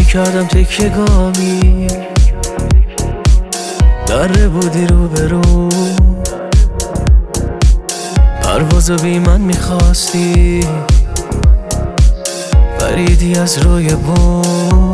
میکردم تکیه گامی، دره بودی روبرو، پروازو بی من میخواستی، پریدی از روی بوم.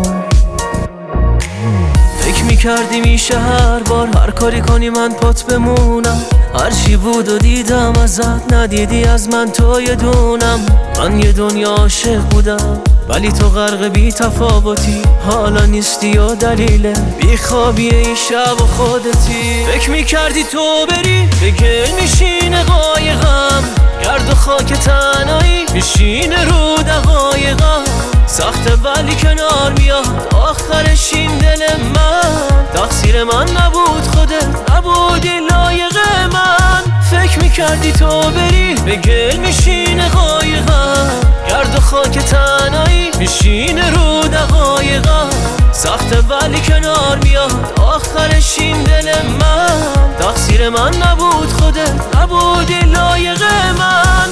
فکر میکردی میشه هر بار هر کاری کنی من پات بمونم، هرچی بود و دیدم ازت، ندیدی از من تو یه دونم. من یه دنیا عاشق بودم ولی تو غرق بی تفاوتی، حالا نیستی و دلیل بی خوابی این شب و خودتی. فکر میکردی تو بری به گل میشینه قایقم، گرد و خاک تنهایی میشینه رو دقایقم. سخته ولی کنار میاد آخرش این دل من، تقصیر من نبود خودت نبودی لایق من. فکر میکردی تو بری به گل میشینه قایقم، گرد و خاک تنهایی میشینه رو دقایقم. سخته ولی کنار میاد آخرش این دل من، تقصیر من نبود خودت نبودی لایق من.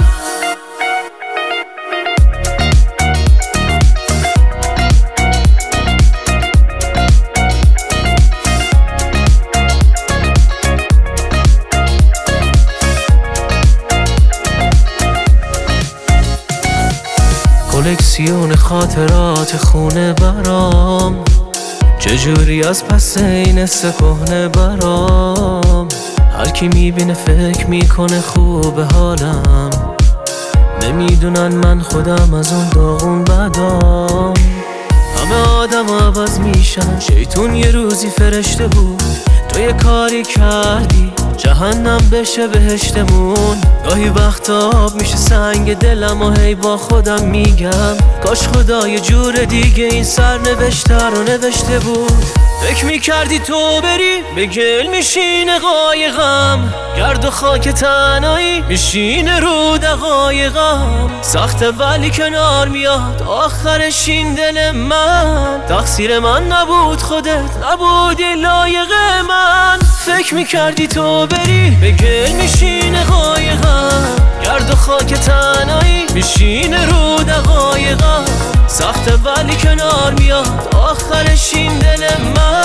کلکسیون خاطرات خونه برام، چجوری از پس این کهنه برام. هر کی میبینه فکر میکنه خوب حالم، نمیدونن من خودم از اون داغون بدام. همه آدم عوض میشن، شیطون یه روزی فرشته بود، تو یه کاری کردی جهنم بشه بهشتمون. گاهی وقتا آب میشه سنگ دلم و هی با خودم میگم کاش خدا یه جور دیگه این سرنوشته رو نوشته بود. فکر میکردی تو بری به گل میشینه قایقم، گرد و خاک تنهایی میشینه رو دقایقم. سخته ولی کنار میاد آخرش این دل من، تقصیر من نبود خودت نبودی لایق من. فکر میکردی تو بری به گل میشینه قایقم، گرد و خاک تنهایی میشینه رو دقایقم. سخته ولی کنار میاد آخرش این دل من،